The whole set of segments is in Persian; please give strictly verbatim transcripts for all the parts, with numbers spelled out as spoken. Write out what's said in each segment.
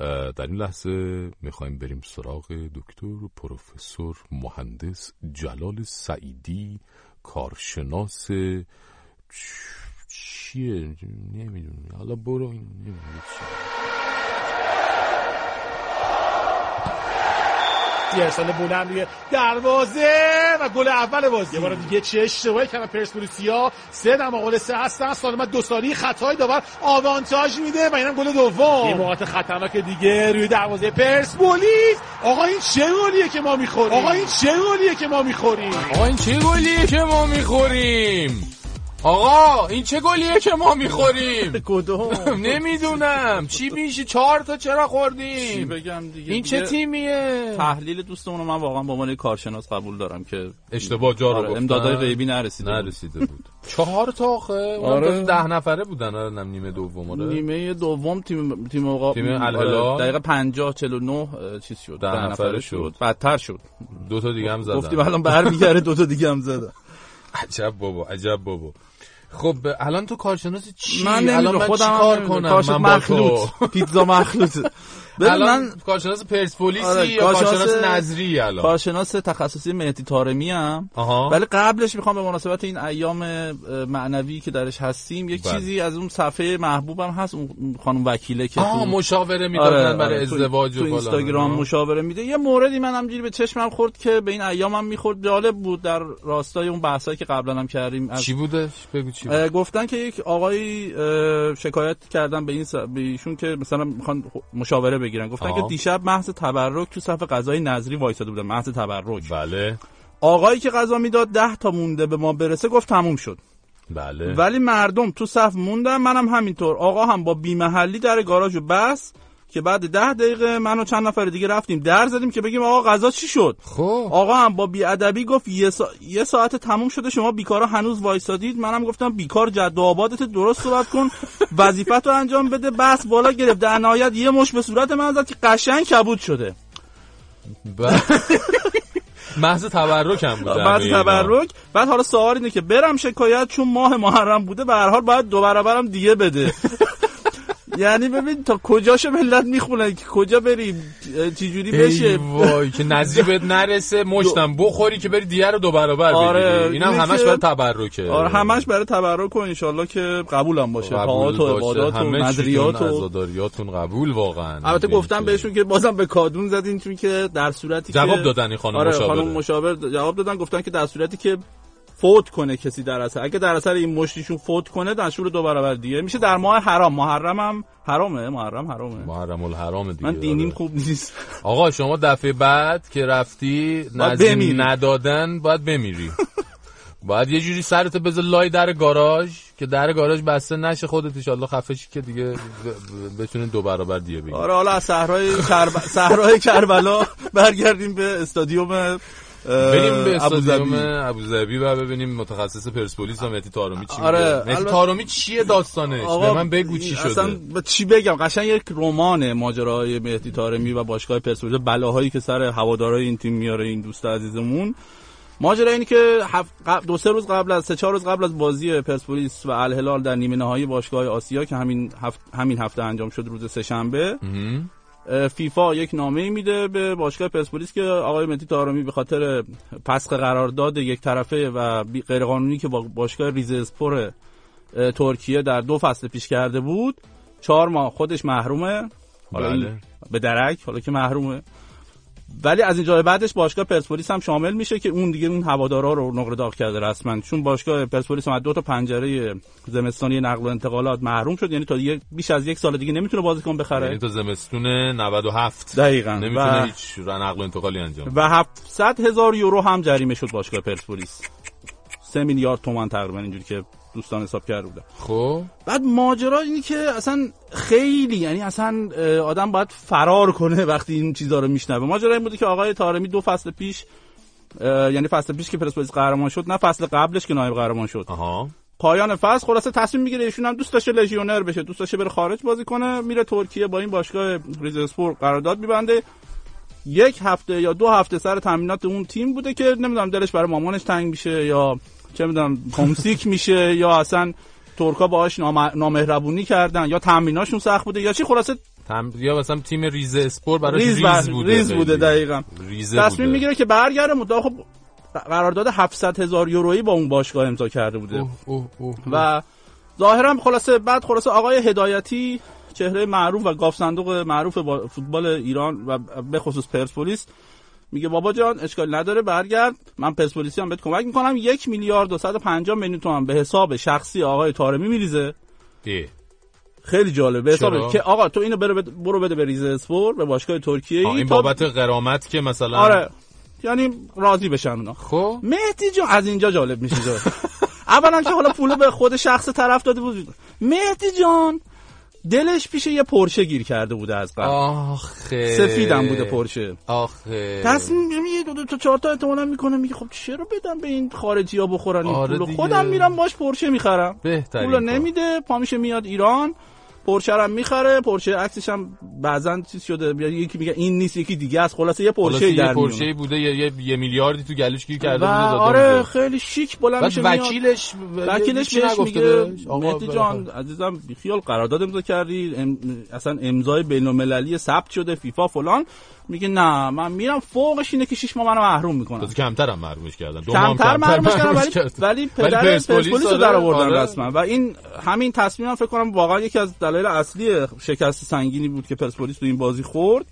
در این لحظه میخوایم بریم سراغ دکتر پروفسور مهندس جلال سعیدی، کارشناس چیه نمیدونم، حالا برو این نمیدونم چیه ارسال بلند روی دروازه و گل اول بازی. یه بار دیگه چه اشتباهی کردن پرسپولیسیا، سه در مقابل سه هستن، سالمت دو سالی خطای داور آوانتاژ میده و اینم گل دوم. این موقعیت خطرناک دیگه روی دروازه پرسپولیس. آقا این چه گلیه که ما میخوریم؟ آقا این چه گلیه که ما میخوریم؟ آقا این چه گلیه که ما میخوریم؟ آقا این چه گلیه که ما میخوریم؟ کدوم؟ نمیدونم چی میشه، چهار تا چرا خوردیم؟ چی بگم دیگه؟ این چه تیمیه؟ تحلیل دوستمون رو من واقعا به عنوان کارشناس قبول دارم که اشتباه جا رو گفتن، امدادهای غیبی نرسیده نرسیده بود. بود. چهار تا آخه آره. ده نفره بودن. آره نیمه دوم. آره نیمه دوم تیم تیم اوقا تیم الهلال دقیقه پنجاه چهل و نه چیز شد، ده, ده نفره شد. شد بدتر شد. دو تا دیگه هم زدن. گفتیم الان برمیگره دو تا دیگه هم زدن. عجب بابا عجب بابا. خب الان تو کارشناس چی؟ من الان من خودم کار کنم؟ کارشناس مخلوط پیتزا مخلوط. الان من کارشناس پرسپولیسی آره، یا کارشناس نظری؟ الان کارشناس تخصصی مهدی طارمی ام، ولی قبلش میخوام به مناسبت این ایام معنوی که درش هستیم یک بله. چیزی از اون صفحه محبوبم هست، اون خانم وکیله که تو مشاوره میدادن آره، برای آره، ازدواج تو, و تو اینستاگرام مشاوره میده. یه موردی من همینجوری به چشمم خورد که به این ایامم میخورد، جالب بود، در راستای اون بحثایی که قبلا هم کردیم. از چی بودش؟ بگو چی بود؟ گفتن که یک آقایی شکایت کردن به این س... به ایشون که مثلا میخوان مشاوره بگیرن، گفتن آه. که دیشب محض تبرک تو صف غذای نظری وایساده بودن، محض تبرک. بله. آقایی که غذا میداد ده تا مونده به ما برسه گفت تموم شد. بله. ولی مردم تو صف موندن، منم همینطور. آقا هم با بی‌محلی در گاراژو بس که بعد ده دقیقه من و چند نفر دیگه رفتیم در زدیم که بگیم آقا غذا چی شد. خب آقا هم با بی‌ادبی گفت یه, سا... یه ساعت تموم شده، شما بیکارا هنوز وایسادید. منم گفتم بیکار جد و آبادت درست صحبت کن، وظیفتو انجام بده. بس بالا گرفت، در نهایت یه مش به صورت من زد که قشنگ کبود شده. محض تبرک هم بود. محض تبرک. بعد حالا سوال اینه که برم شکایت چون ماه محرم بوده، به هر حال باید دو برابرم دیگه بده. یعنی ببین تا کجاشو ملت میخونن که کجا بریم چجوری بشه. ای وای که نصیبت نرسه مشتم بخوری که بری دیگه رو دو برابر بگیری. آره اینم همش برای تبرکه. آره همش برای تبرک و ان شاءالله که قبولم باشه. طاعات و عبادات و نظریات و عزاداریاتون قبول واقعا. البته گفتم بهشون که بازم به کادون زدین، چون که در صورتی جواب که دادن این خانم آره مشاور خانم مشاور جواب دادن، گفتن که در صورتی که فوت کنه کسی در اثر، اگه در اثر این مشتیشون فوت کنه دستور دو برابر دیگه میشه. در ماه حرام، محرم هم حرامه، محرم حرامه، محرم الحرام دیگه. من دینیم خوب نیست. آقا شما دفعه بعد که رفتی نزدیک ندادن باید بمیری. باید یه جوری سرتو بذار لای در گاراژ که در گاراژ بسته نشه، خودت ان شاءالله خفه شی که دیگه بتونین دو برابر دیگه بگیری. آره حالا از صحرای کرب... صحرای کربلا برگردیم به استادیوم بریم به استادیوم ابوظبی و ببینیم متخصص پرسپولیس و مهدی طارمی چی میگه. آره مهدی طارمی چیه داستانش؟ به من بگو چی شده. اصلا چی بگم، قشنگ یک رمان ماجرای مهدی طارمی و باشگاه پرسپولیس، بلاهایی که سر هوادارهای این تیم میاره این دوست عزیزمون. ماجرا اینه که هفت... دو سه روز قبل از سه چهار روز قبل از بازی پرسپولیس و الهلال در نیمه نهایی باشگاه آسیا که همین هفت... همین هفته انجام شد روز سه شنبه، فیفا یک نامه میده به باشگاه پرسپولیس که آقای مهدی طارمی به خاطر پسخ قرارداد یک طرفه و غیرقانونی که با باشگاه ریزاسپور ترکیه در دو فصل پیش کرده بود، چهار ماه خودش محرومه. حالا بله. به درک حالا که محرومه، ولی از اینجا بعدش باشگاه پرسپولیس هم شامل میشه که اون دیگه اون هوادارا رو نقره داغ کرده رسما، چون باشگاه پرسپولیس هم از دو تا پنجره زمستانی نقل و انتقالات محروم شد. یعنی تا دیگه بیش از یک سال دیگه نمیتونه بازیکن بخره، یعنی تا زمستون نود و هفت دقیقاً نمیتونه و... هیچ نقل و انتقالی انجام بده. و هفتصد هزار یورو هم جریمه شد باشگاه پرسپولیس، سه میلیارد تومان تقریبا اینجوری که دوستان حساب کرده بودن. خب بعد ماجرا اینی که اصلا خیلی، یعنی اصلا آدم باید فرار کنه وقتی این چیزا رو میشنوه. ماجرا این بوده که آقای طارمی دو فصل پیش، یعنی فصل پیش که پرسپولیس قهرمان شد، نه فصل قبلش که نایب قهرمان شد، آها، پایان فصل خلاصه تصمیم میگیره ایشون هم دوست داشته لژیونر بشه، دوست داشته بره خارج بازی کنه، میره ترکیه با این باشگاه ریزاسپور قرارداد میبنده. یک هفته یا دو هفته سر تمرینات اون تیم بوده که نمیدونم دلش برای مامانش تنگ میشه یا چه میدونم هومسیک میشه یا اصلا ترکا باهاش نام... نامهربونی کردن یا تمریناشون سخت بوده یا چی، خلاصه تم... یا مثلا تیم ریزه اسپور براش ریز, ریز, ریز بوده ریز بوده دقیقاً تصمیم میگیره که برگرده مدت خب قرارداد هفتصد هزار یورویی با اون باشگاه امضا کرده بوده اوه اوه اوه و ظاهرا خلاصه بعد خلاصه آقای هدایتی چهره معروف و گاف صندوق معروف فوتبال ایران و به خصوص پرسپولیس میگه بابا جان اشکال نداره برگرد، من پرسپولیسی هم بهت کمک میکنم. یک میلیارد و صد و پنجاه میلیون تومان به حساب شخصی آقای طارمی میریزه. خیلی جالب به حساب که آقا تو اینو برو بد... برو بده به ریزه اسپور به باشگاه ترکیه این تا... بابت غرامت که مثلا آره یعنی راضی بشن اونا. خب مهدی جان از اینجا جالب میشه جا. اولا که حالا پولو به خود شخص طرف داده بود، مهدی جان دلش پیش یه پورشه گیر کرده بوده از قبل. آخه سفیدم بوده پورشه. آخه تصمیم میگیره دو, دو تا چهار تا احتمالاً میکنه میگه خب چرا بدم به این خارجی‌ها بخورن این آره پولو، خودم میرم باش پورشه میخرم. پولو نمیده، پا میشه میاد ایران پورشه رو میخره. پورشه عکسش هم بعضن چیز شده، یکی میگه این نیست یکی دیگه است، خلاصه یه پورشه در میاد. پورشه بوده یه, یه, یه میلیاردی تو گلوش گیر کرده بوده داده. آره بوده. خیلی شیک بلند میشه میاد. وکیلش وکیلش بهش میگه مهدی جان عزیزم بیخیال قرارداد امضا کردی، ام... اصلا امضای بین‌المللی ثبت شده فیفا فلان. میگه نه من میرم فوقش اینه که شش ماه منو محروم میکنن. تو کمترم محرومش کردن، دو ماه کمتر محرومش کردن ولی ولی پدر پرسپولیس رو در آوردن رسما. و این همین تصمیمم فکر کنم واقعا یکی از دلایل اصلی شکست سنگینی بود که پرسپولیس تو این بازی خورد.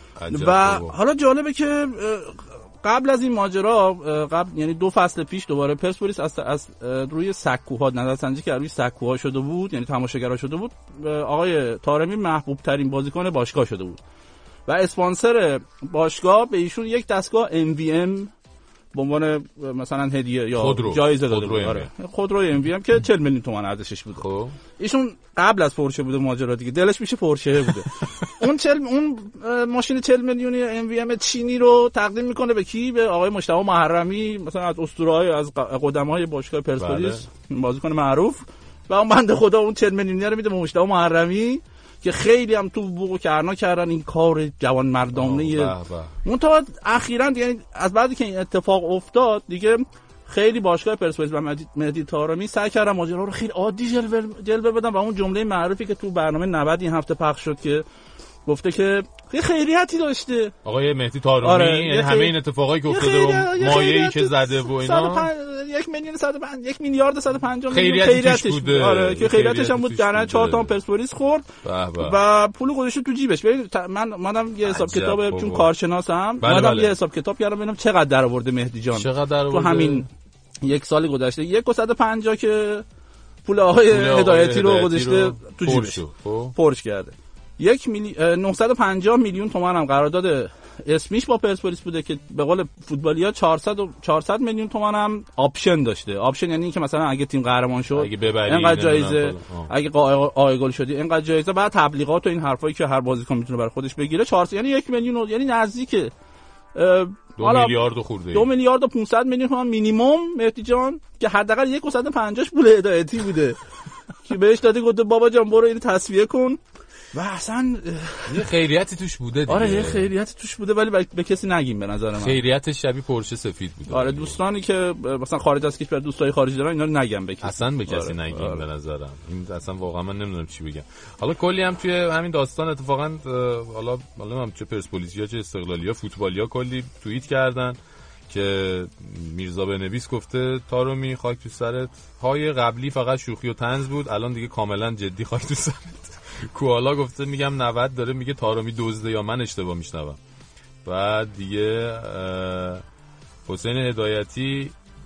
و حالا جالبه که قبل از این ماجرا قبل یعنی دو فصل پیش دوباره پرسپولیس از, از روی سکوها نظرسنجی که روی سکوها شده بود، یعنی تماشاگرها شده بود، آقای طارمی محبوب ترین بازیکن باشگاه شده بود و اسپانسر باشگاه به ایشون یک دستگاه ام وی ام به عنوان مثلا هدیه یا خودرو. جایزه داده بود. آره خودرو ام وی ام که چهل میلیون تومان ارزشش بود. خب ایشون قبل از پورشه بوده ماجرا دیگه، دلش میشه پورشه بوده. اون چهل اون ماشین چهل میلیونی ام وی ام چینی رو تقدیم میکنه به کی؟ به آقای مجتبی محرمی، مثلا از اسطوره‌های از قدمای باشگاه پرسپولیس، بازیکن معروف. و اون بنده خدا اون چهل میلیونی رو میده به مجتبی محرمی که خیلی هم تو بوق و کرنا کردن این کار جوان مردانه. منتها اخیراً یعنی از بعدی که این اتفاق افتاد دیگه خیلی باشگاه پرسپولیس و مهدی طارمی سعی کردن ماجرا رو خیلی عادی جلوه جلوه بدن و اون جمله معروفی که تو برنامه نود این هفته پخش شد که گفته که یه خیریتی داشته آقای مهدی طارمی. آره یعنی همه این اتفاقایی که افتاده و مایه‌ای که زده و اینا یک میلیون صد و پنجاه یک میلیارد صد و پنجاه میلیون خیریتش بوده. آره که خیریتش هم بود، در چهار تا پرسپولیس خورد و پول گذاشت تو جیبش. ببین من منم یه حساب کتاب چون کارشناسم منم یه حساب کتاب کردم ببینم چقدر درآورده مهدی جان تو همین یک سال گذشته. یک و صد و پنجاه که پول آقای هدایتی رو گذاشته تو جیبش پرش کرده. یک میلی... نهصد و پنجاه میلیون تومان هم قرارداد اسمیش با پرسپولیس بوده که به قول فوتبالیا چهارصد و چهارصد میلیون تومان هم آپشن داشته. آپشن یعنی این که مثلا اگه تیم قهرمان شد اینقدر جایزه، اگه قائل گل شدی اینقدر جایزه، بعد تبلیغات و این حرفایی که هر بازیکن میتونه برای خودش بگیره. چهارصد یعنی یک میلیون، یعنی نزدیک دو میلیارد خورده، دو میلیارد و پانصد میلیون تومان مینیمم مهدی جان که حداقل یک و صد و پنجاه پول هدایتی بوده که بهش داده گفته بابا جان برو اینو تصفیه کن. و اصلا یه خیریتی توش بوده دیگه. آره یه خیریتی توش بوده ولی به کسی نگیم به نظر من. خیریت شبیه پورشه سفید بوده. آره دوستانی که مثلا خارج از کشور دوستای خارجی دارن اینا رو نگم به کسی. اصلا به کسی آره. نگیم آره. به نظرم. این اصلا واقعا من نمیدونم چی بگم. حالا کلی هم توی همین داستان اتفاقا حالا حالا هم چه پرسپولیسیا چه استقلالیا فوتبالیا کلی توییت کردن که میرزا بنویس گفته طارمی خاک تو سرت، های قبلی فقط شوخی و طنز بود الان دیگه کاملا جدی خاک تو سرت. کوالا گفته میگم نود داره میگه طارمی دزده یا من اشتباه میشنوم. بعد دیگه حسین هدایتی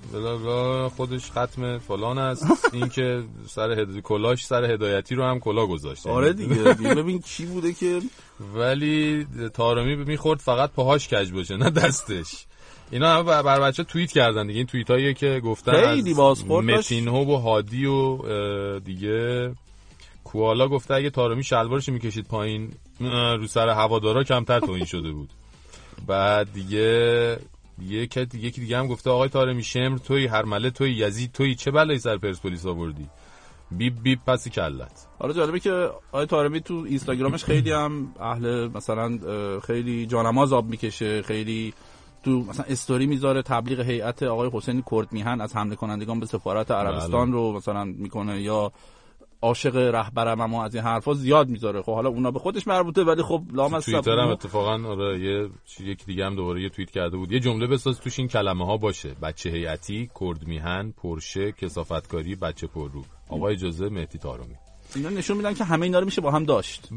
خودش ختم فلان است این که سر هد... کلاش سر هدایتی رو هم کلا گذاشت. آره دیگه ببین چی بوده که ولی طارمی میخورد فقط پاهاش کج باشه نه دستش. اینا همه بر بچه توییت کردن دیگه، این توییت هایی که گفتن از متین ها و هادی و دیگه. کوالا گفته اگه طارمی شلوارش میکشید پایین رو سر هوادارا کمتر توهین شده بود. بعد دیگه یکی دیگه یکی دیگه هم گفته آقای طارمی شمر توی هرمله توی یزید توی چه بلایی سر پرسپولیس آوردی بیب بیب پسی کلت. آره جالبه که آقای طارمی تو اینستاگرامش خیلی هم اهل مثلا خیلی جانماز آب میکشه، خیلی تو مثلا استوری میذاره تبلیغ هیئت آقای حسین کرد میهن از حمله کنندگان به سفارت عربستان رو مثلا میکنه، یا عاشق رهبرم اما از این حرفا زیاد میذاره. خب حالا اونا به خودش مربوطه، ولی خب لامصب توییتر هم اتفاقا آره یه یکی دیگه هم دوباره یه توییت کرده بود، یه جمله بساز توش این کلمه ها باشه: بچه هیئتی، کرد میهن، پرشه، کثافتکاری، بچه پررو. آقای اجازه مهدی طارمی. اینا نشون میدن که همه اینا رو میشه با هم داشت.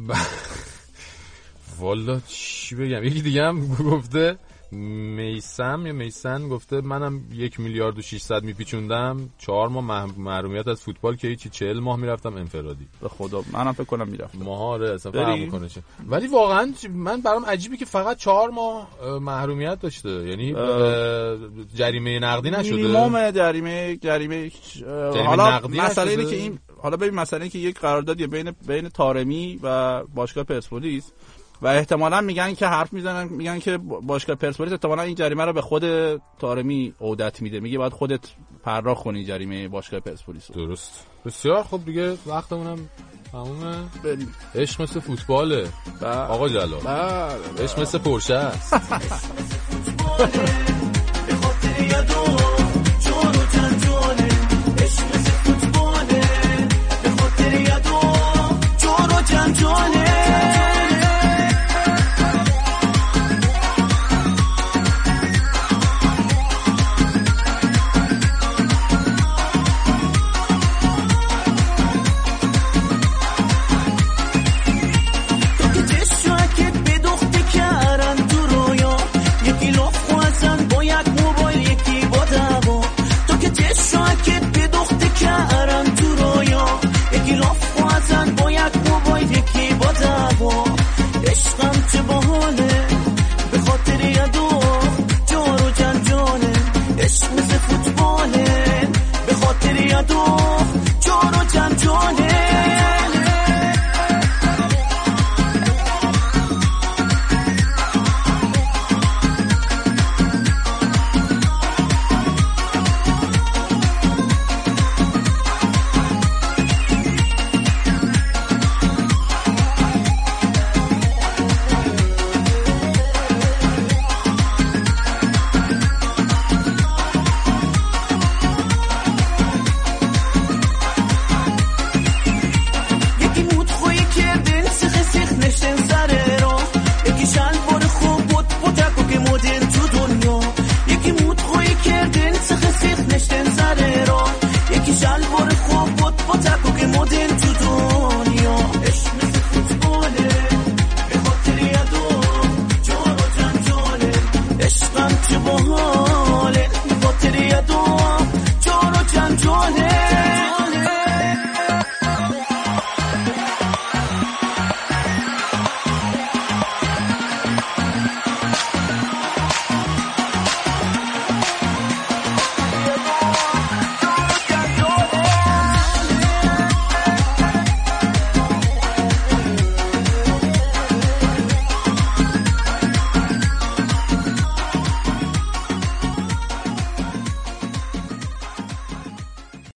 والا چی بگم. یکی دیگه هم گفته میسم یا میسن گفته منم یک میلیارد و ششصد میپیچوندم، چهار ماه محرومیت از فوتبال که هیچی، چهل ماه میرفتم انفرادی. به خدا منم فکر کنم میرفتم. ماهاره اصلا فرق میکنه. ولی واقعا من برام عجیبه که فقط چهار ماه محرومیت داشته، یعنی جریمه نقدی نشده. مینیمم جریمه جریمه حالا مسئله اینه که این حالا ببین مسئله اینه که یک قراردادی بین بین طارمی و باشگاه پرسپولیس و احتمالاً میگن که حرف میزنن میگن که باشگاه پرسپولیس احتمالاً این جریمه رو به خود طارمی عودت میده، میگه باید خودت پرداخت کنی جریمه باشگاه پرسپولیس. درست. بسیار خوب دیگه وقتمونم تمومه. بریم. عشق مثل فوتباله. آقا جلال. بله. عشق مثل پرشه است. عشقم چه باحاله به خاطر یادو